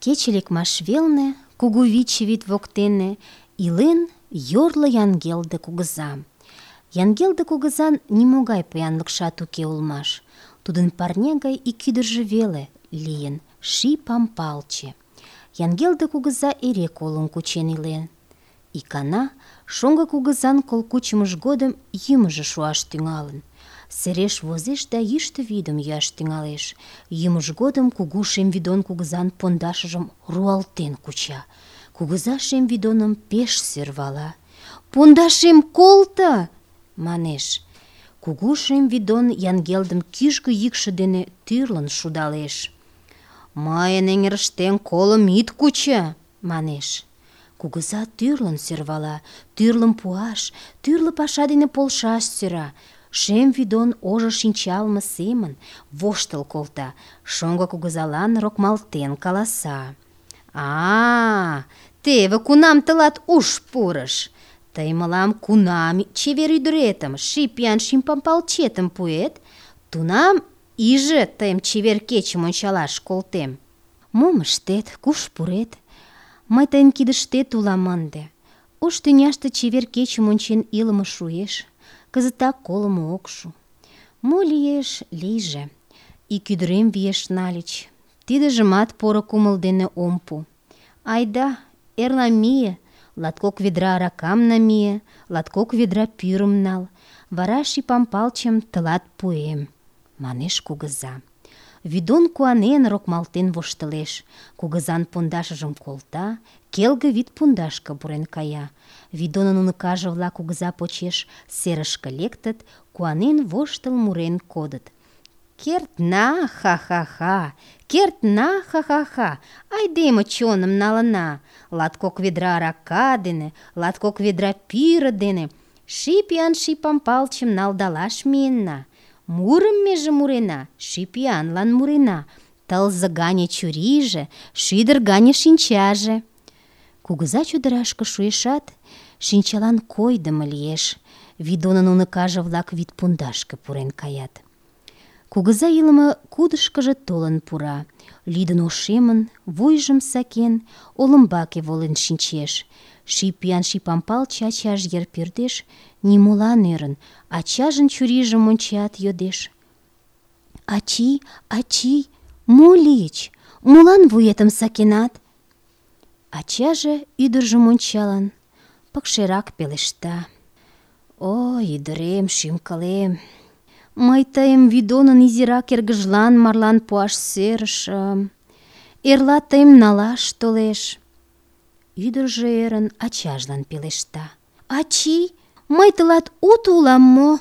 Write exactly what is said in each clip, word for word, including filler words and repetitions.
Кече лекмаш велне, кугу виче вӱд воктене, илен йорло Янгелде кугыза. Янгелде кугызан нимогай поянлыкшат уке улмаш. Тудын парня гай ик ӱдыржӧ веле лийын, Ший Пампалче. Янгелде кугыза эре колым кучен илен. Икана шоҥго кугызан кол кучымыж годым йӱмыжӧ шуаш тӱҥалын. Сереш возеш да йӱштӧ вӱдым йӱаш тӱҥалеш. Йӱмыж годым кугу Шемвидон кугызан пондашыжым руалтен куча. Кугыза Шемвидоным пеш сӧрвала. «Пондашем колто!» манеш. Кугу Шемвидон Янгелдым кӱжгӧ йӱкшӧ дене тӱрлын шудалеш. «Мыйын эҥерыштем колым ит кучо!» манеш. Кугыза тӱрлын сӧрвала, тӱрлым пуаш, тӱрлӧ паша дене полшаш сӧра. Шемвидон ожо шинчалме семын воштыл колта, шоҥго кугызалан рокмалтен каласа. «А, теве кунам тылат уш пурыш! Тый мылам кунам чевер ӱдыретым, ший пӱян Ший Пампалчетым пуэт, тунам иже тыйым чевер кечым ончалаш колтем. Мом ыштет, куш пурет? Мый тыйын кидыштет улам ынде. Ош тӱняште чевер кечым ончен илыме шуэш, кызытак колымо ок шу. Мо лиеш, лийже. Ик ӱдырем виеш нальыч. Тидыжымат поро кумыл дене ом пу. Айда, эрла мие, латкок ведра аракам намие, латкок ведра пӱрым нал, вара Ший Пампалчем тылат пуэм», — манеш кугыза. Вӱдон куанен рокмалтен воштылеш, кугызан пондашыжым колта, келге вӱд пундашке пурен кая. Вӱдонын уныкаже-влак кугыза почеш серышке лектыт, куанен воштыл мурен кодыт. «Кертна, ха-ха-ха! Кертна, ха-ха-ха! Айдеме чоным налына! Латкок ведра арака дене, латкок ведра пӱрӧ дене Ший пӱян Ший Пампалчым налдалаш миенна. Мурым меже мурена, ший пӱянлан мурена, тылзе гане чурийже, шӱдыр гане шинчаже». Кугыза чодырашке шуэшат, шинчалан койдымо лиеш. Вӱдонын уныкаже-влак вӱд пундашке пурен каят. Кугыза илыме кудышкыжо толын пура, лӱдын ошемын, вуйжым сакен, олымбаке волен шинчеш. Ший пӱян Ший Пампалче ачаж йыр пӧрдеш, нимолан ӧрын, ачажын чурийжым ончат, йодеш: «Ачий, ачий, мо лийыч? Молан вуетым сакенат?» Ачаже, ӱдыржым ончалын, пыкшерак пелешта: «О, ӱдырем, шӱм-кылем, мый тыйым Вӱдонын изирак эргыжлан марлан пуаш сӧрышым. Эрла тыйым налаш толеш». Ӱдыржӧ ӧрын ачажлан пелешта: «Ачий, мый тылат уто улам мо?»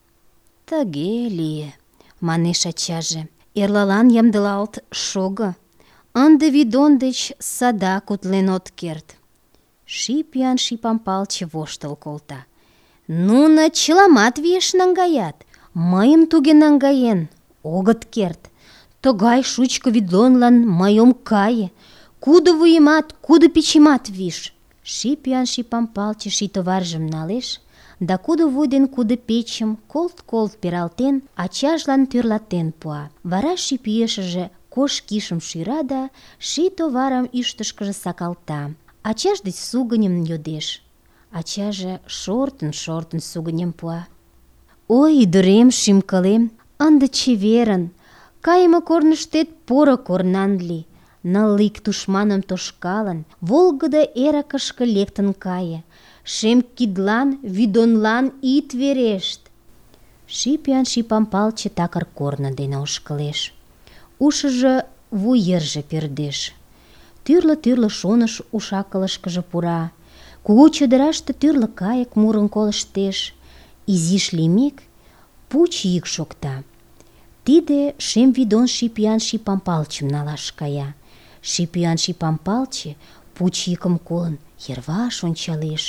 «Тыге лие», — манеш ачаже. «Эрлалан ямдылалт шого. Ынде Вӱдон деч садак утлен от керт». Ший пӱян Ший Пампалче воштыл колта: «Нуно чыламат виеш наҥгаят. Мыйым туге наҥгаен огыт керт. Тыгай шучко Вӱдонлан мый ом кае. Кудо вуйымат, кудо пичемат виш». Ший пӱян Ший Пампалче ший товаржым налеш да кудо вуй ден кудо печым колт-колт пералтен, ачажлан тӧрлатен пуа. Вара ший пӱешыже кож кишым шӱра да ший товарым ӱштышкыжӧ сакалта. Ачаж деч сугыньым йодеш. Ачаже шортын-шортын сугыньым пуа. «Ой, ӱдырем, шӱм-кылем, ынде чеверын, кайыме корныштет поро корнан лий. Ныл ик тушманым тошкалын, волгыдо эрыкышке лектын кае. Шем кидлан, Вӱдонлан ит верешт». Ший пӱян Ший Пампалче такыр корно дене ошкылеш. Ушыжо вуй йырже пӧрдеш. Тӱрлӧ-тӱрлӧ шоныш уш-акылышкыже пура. Кугу чодыраште тӱрлӧ кайык мурым колыштеш. Изиш лиймек, пуч йӱк шокта. Тиде Шемвидон Ший пӱян Ший Пампалчым налаш кая. Ший пӱян Ший Пампалче, пуч йӱкым колын, йырваш ончалеш.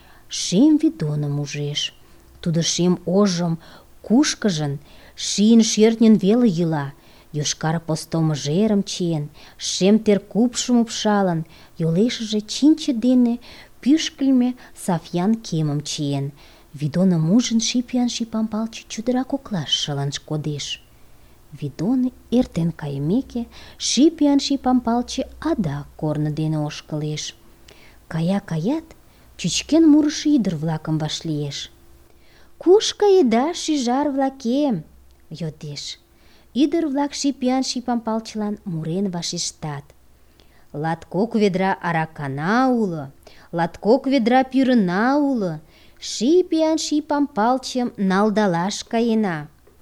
Шемвидоным ужеш. Тудо шем ожым кушкыжын, шийын шӧртньын веле йӱла. Йошкар посто мыжерым чиен, шем теркупшым упшалын, йолешыже чинче дене пӱшкыльмӧ сафьян кемым чиен. Вӱдоным ужын, Ший пӱян Ший Пампалче чодыра коклаш шылын кодеш. Видон эртен кайымеке, Шипиан Шипам Палче адак корно дене ошкылеш. Кая-каят, чӱчкен мурышо ӱдыр-влакым вашлиеш. «Куш каеда, шӱжар-влакем?» — йодеш. Ӱдыр-влак Шипиан Шипам Палчылан мурен вашештат. «Латкок ведра аракана уло, латкок ведра пӱрына уло, Шипиан Шипам Палчым налдалаш каена».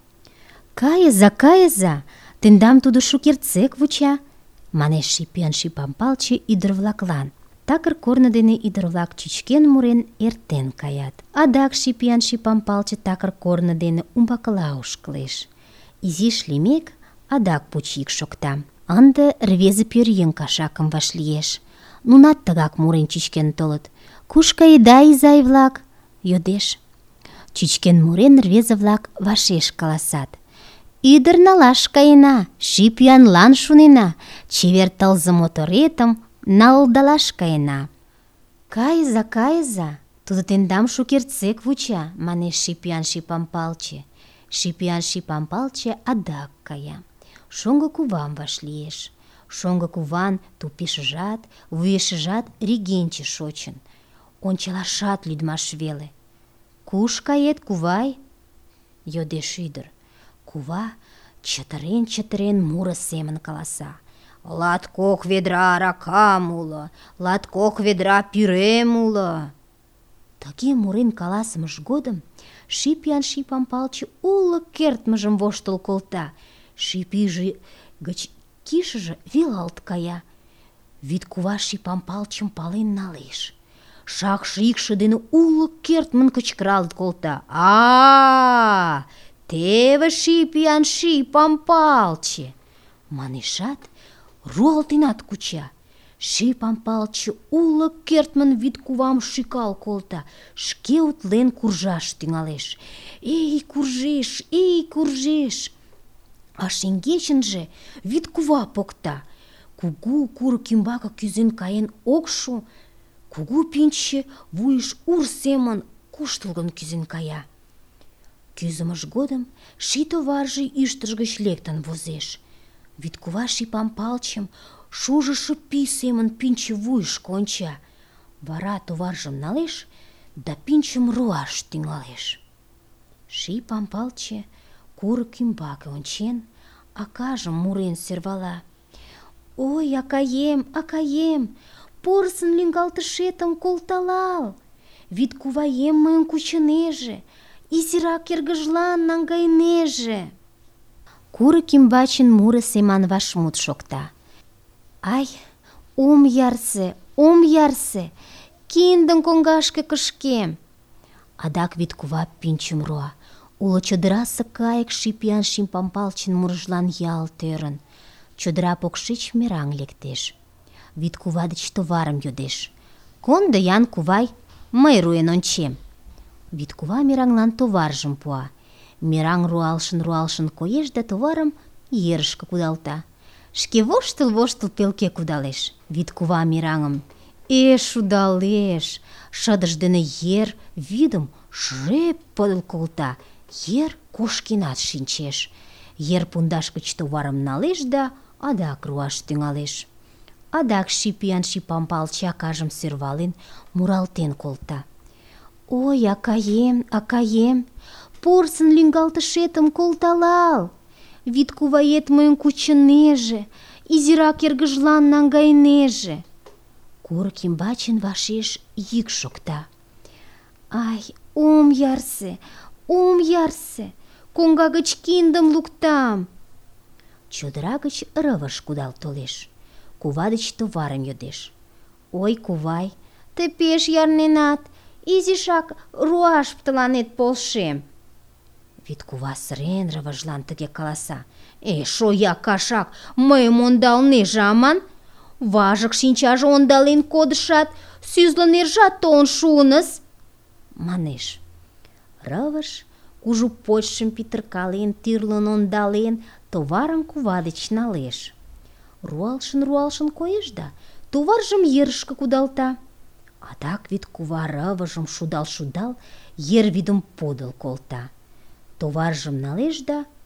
«Кайыза, кайыза, тендам тудо шукертсек вуча», — манеш Шипиан Шипам Палче ӱдыр-влаклан. Такыр корно дене ӱдыр-влак чӱчкен мурен эртен каят. Адак Шипиан Шипам Палче такыр корно дене умбакыла ошкылеш. Изиш лиймек, адак пуч йӱк шокта. Ынде рвезе пӧръеҥ кашакым вашлиеш. Нунат тыгак мурен чӱчкен толыт. «Куш каеда, изай-влак?» — йодеш. Чӱчкен мурен рвезе-влак вашеш каласат. «Ӱдыр налаш каена, Шипианлан шунена, чевер тылзе моторетым налдалаш каена». «Кайыза, кайыза, тудо тендам шукертсек вуча», — манеш Шипиан Шипам Палче. Шипиан Шипам Палче адак кая. Шоҥго кувам вашлиеш. Шоҥго куван тупешыжат, вуешыжат регенче шочын. Ончалашат лӱдмаш веле. «Куш кает, кувай?» — йодеш ӱдыр. Кува чытырен-чытырен муро семын каласа. «Латкок ведра аракам уло, латкок ведра пӱрем уло». Тыге мурен каласымыж годым Шипиан Шипам Палче уло кертмыжым воштыл колта. Шипиже гыч кишыже велалт кая. Вӱд кува Шипам Палчым пален налеш. Шакше йӱкшӧ дене уло кертмын кычкыралт колта. «А-а-а! Теве Шипиан Шипам Палче!» манешат, руалтенат куча. Шипам Палче уло кертмын вӱд кувам шӱкал колта, шке утлен куржаш тӱҥалеш. Эй, куржеш, эй, куржеш! А шеҥгечынже вӱд кува покта. Кугу курык ӱмбаке кӱзен каен ок шу, кугу пӱнчӧ вуйыш ур семын куштылгын кӱзен кая. Кӱзымыж годым ший товарже ӱштыж гыч лектын возеш. Вӱд кува Шипам Палчым шужышо пий семын пӱнчӧ вуйышко онча. Вара товаржым налеш да пӱнчым руаш тӱҥалеш. Шипам Палче курык ӱмбаке ончен, акажым мурен сӧрвала. «Ой, акаем, акаем, порсын лӱҥгалтышетым колталал! Вӱд куваем мыйым кучынеже, изирак эргыжлан наҥгайынеже». Курык ӱмбачын муро семан вашмут шокта. «Ай, ом ярсе, ом ярсе, киндым коҥгашке кышкем». Адак вӱд кува пӱнчым руа. Уло чодырасе кайык Шипиан Шипам Палчын мурыжлан ялт ӧрын. Чодыра покшеч мераҥ лектеш. Вӱд кува деч товарым йодеш. «Кондо-ян, кувай, мый руэн ончем». Вӱд кува мераҥлан товаржым пуа. Мераҥ руалшын-руалшын коеш да товарым ерышке кудалта. Шке воштыл-воштыл пелке кудалеш. Вӱд кува мераҥым «Э, шудалеш!» Шыдыж дене ер вӱдым шреп подыл колта. Ер кошкенат шинчеш. Ер пундаш гыч товарым налеш да адак руаш тӱҥалеш. Адак Шипиан Шипам Палче акажым сӧрвален, муралтен колта. «Ой, акаем, акаем, порсын лӱҥгалтышетым колталал! Вӱд кувает мыйым кучынеже, изирак эргыжлан наҥгайынеже». Курык ӱмбачын вашеш йӱк шокта. «Ай, ом ярсе, ом ярсе, коҥга гыч киндым луктам». Чодыра гыч рывыж кудал толеш. Кува деч товарым йодеш. «Ой, кувай, тый пеш ярненат, изишак руаш тыланет полшем». Вӱд кува сырен рывыжлан тыге каласа. «Э, шояк кашак, мыйым ондалнеже аман? Важык шинчаже ондален кодышат, сӱзлӧ нержат толын шуыныс», — манеш. Рывыж, кужу почшым пӱтыркален, тӱрлын ондален, товарым кува деч налеш. Руалшын-руалшын коеш да товаржым ерышке кудалта. Адак вӱд кува рывыжым шудал-шудал, ер вӱдым подыл колта. Товаржым налеш да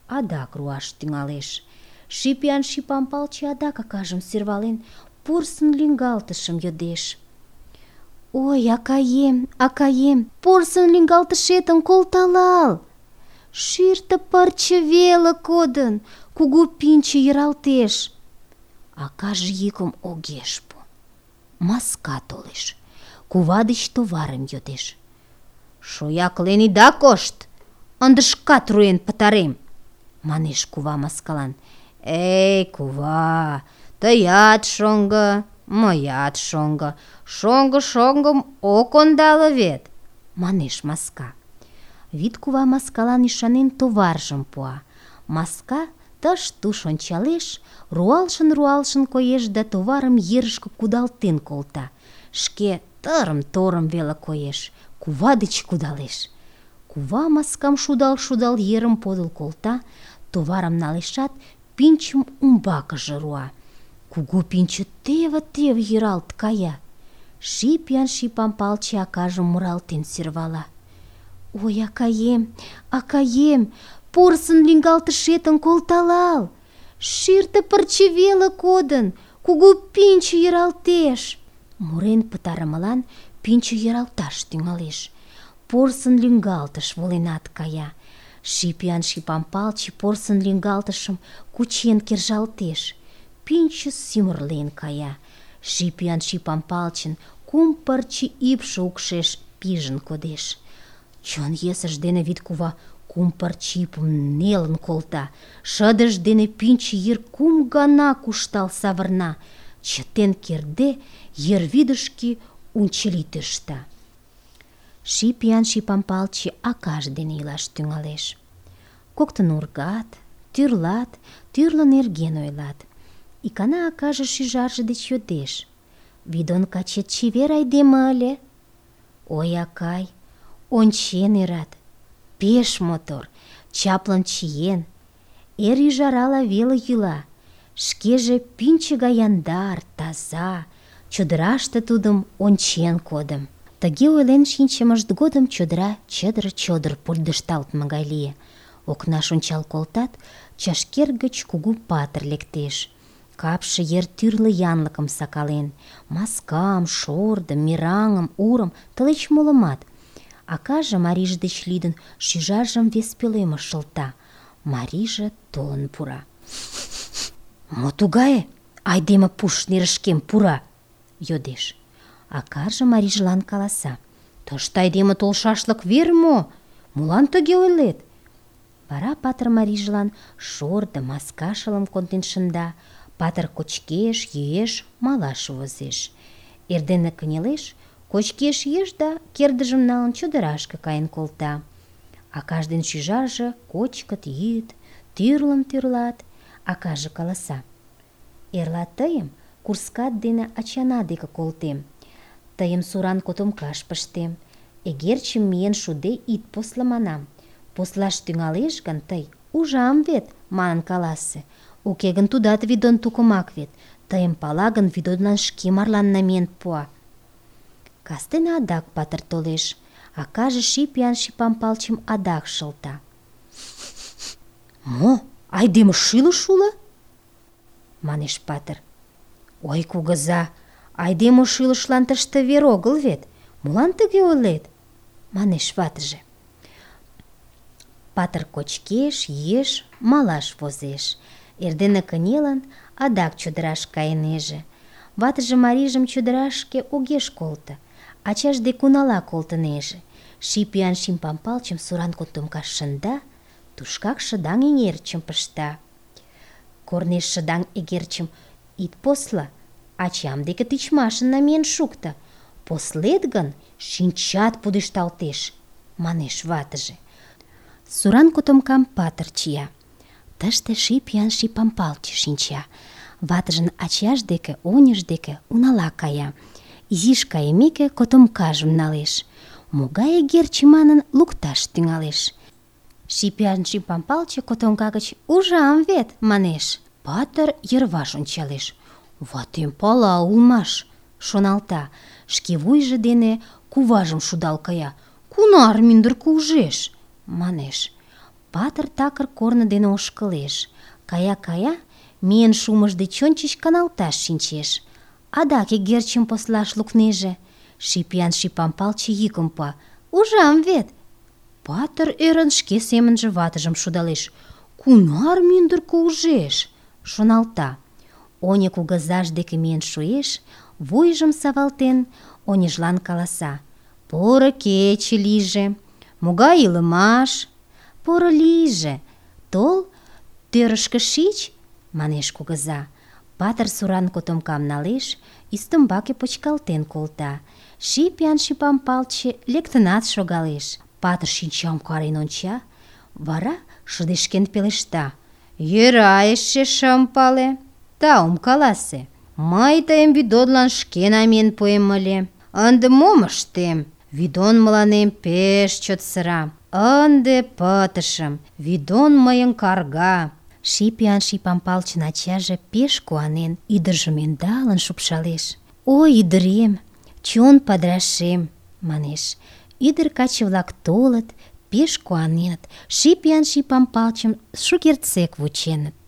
адак руаш тӱҥалеш. Шипян Шипам Палчи адак акажым сӧрвален, порсын лӱҥгалтышым йодеш. «Ой, акаем, акаем, порсын лӱҥгалтышетым колталал! Шӱртӧ пырче веле кодын, кугу пӱнчӧ йӧралтеш». Акаже йӱкым огеш пу. Маска толеш. Кува деч товарым йодеш. «Шояклен ида кошт, ынде шкат руэн пытарем», — манеш кува маскалан. «Эй, кува, тыят шоҥго, мыят шоҥго, шоҥго шоҥгым ок ондале вет», — манеш маска. Вӱд кува маскалан ӱшанен товаржым пуа. Маска тыш-туш ончалеш, руалшын-руалшын коеш да товарым ерышке кудалтен колта. Шке тырым-торым веле коеш, кува деч кудалеш. Кува маскам шудал-шудал ерым подыл колта, товарым налешат, пӱнчым умбакыже руа. Кугу пӱнчӧ теве-теве йӧралт кая. Шипян Шипам Палчи акажым муралтен сӧрвала. «Ой, акаем, акаем, порсын лӱҥгалтышетым колталал! Шӱртӧ пырче веле кодын, кугу пӱнчӧ йӧралтеш». Мурен пытарымылан пӱнчӧ йӧралташ тӱҥалеш. Порсын лӱҥгалтыш воленат кая. Шипян Шипам Палчи порсын лӱҥгалтышым кучен кержалтеш. Пӱнчӧ сӱмырлен кая. Шипян Шипам Палчин кум пырче ӱпшӧ укшеш пижын кодеш. Чон йӧсыж дене вӱд кува кум пырче ӱпым нелын колта. Шыдыж дене пӱнчӧ йыр кум гана куштал савырна. Чытен кертде, ер вӱдышкӧ унчыли тӧршта. Шипян Шипам Палчи акаж дене илаш тӱҥалеш. Коктын ургат, тӱрлат, тӱрлӧ нерген ойлат. Икана акаже шӱжарже деч йодеш: «Видон качет чевер айдеме ыле?» «Ой, акай, ончен ӧрат, пеш мотор, чаплын чиен, эр ӱжарала веле йӱла, шкеже пӱнчӧ гай яндар, таза, чодыраште тудым ончен кодым». Тыге ойлен шинчымышт годым чодыра чыдыр-чодыр пульдышталтме гай лие. Окнаш ончал колтат, чашкер гыч кугу патыр лектеш. Капше йыр тӱрлӧ янлыкым сакален: маскам, шордым, мераҥым, урым, тылеч молымат. Акаже, марийже деч лӱдын, шӱжаржым вес пӧлемыш шылта. Марийже толын пура. «Мо тугае? Айдеме пуш нерышкем пура?» — йодеш. Акаже марийжылан каласа: «Тыште айдеме толшашлык вер мо? Молан тыге ойлет?» Вара патыр марийжылан шордо, маска шылым конден шында. Патыр кочкеш, йӱэш, малаш возеш. Эрдене кынелеш, кочкеш-йӱэш да, кердыжым налын, чодырашке каен колта. Акаж ден шӱжарже кочкыт, йӱыт, тӱрлым тӱрлат. Акаже каласа: «Эрла тыйым курскат дене ачана деке колтем. Тыйым суран котомкаш пыштем. Эгерчым миен шуде ит посло манам. Послаш тӱҥалеш гын, тый «ужам вет» манын каласе. Уке гын, тудат Видон тукымак вет. Тыйым пала гын, Видонлан шке марлан намиен пуа». Кастене адак патыр толеш. Акаже Шипян Шипам Палчим адак шылта. «Мо, айдеме шӱлыш уло?» — манеш патыр. «Ой, кугыза, айдеме шӱлышлан тыште вер огыл вет. Молан тыге ойлет?» — манеш ватыже. Патыр кочкеш, йӱэш, малаш возеш. Эрдене кынелын, адак чодыраш кайынеже. Ватыже марийжым чодырашке огеш колто, ачаж дек унала колтынеже. Шипян Шипам Палчим суран котомкаш шында, тушкак шыдаҥ эҥерчым пышта. «Корнеш шыдаҥ эгерчым ит посло, ачам деке тичмашын намиен шукто. Послет гын, шинчат пудешталтеш», — манеш ватыже. Суран котомкам патыр чия. Тыште Шипян Шипам Палчи шинча. Ватыжын ачаж деке, оньыж деке унала кая. Изиш кайымеке, котомкажым налеш. Могай эгерче манын лукташ тӱҥалеш. Шипян Шипам Палчи котомка гыч «ужам вет» манеш. Патыр йырваш ончалеш. «Ватем пала улмаш», — шоналта. Шке вуйжо дене куважым шудал кая. «Кунар мӱндыркӧ ужеш?» — манеш. Патыр такыр корно дене ошкылеш. Кая-кая, миен шумыж деч ончыч каналташ шинчеш. Адак игерчым послаш лукнеже. Шипян Шипам Палче йӱкым пуа: «Ужам вет!» Патыр ӧрын шке семынже ватыжым шудалеш. «Кунар мӱндыркӧ ужеш?» — шоналта. Оня кугызаж деке миен шуэш, вуйжым савалтен, оньыжлан каласа: «Поро кече лийже! Могай илымаш?» «Поро лийже! Тол, тӧрышкӧ шич!» — манеш кугыза. Патыр суран котомкам налеш, ӱстембаке почкалтен колта. Шипян Шипам Палче лектынат шогалеш. Патыр шинчам карен онча, вара шыдешкен пелешта: «Йӧра, эше шым пале. Таум каласе. Мый тыйым Видонлан шке намиен пуэм ыле. Ынде мом ыштем? Видон мыланем пеш чот сыра. Ынде пытышым. Видон мыйым карга». Шипян Шипам Палчын ачаже пеш куанен, ӱдыржым ӧндалын шупшалеш. «Ой, ӱдырем, чон падырашем!» — манеш. Ӱдыр-каче-влак толыт, пеш куаненыт, Шипян Шипам Палчым шукертсек вученыт.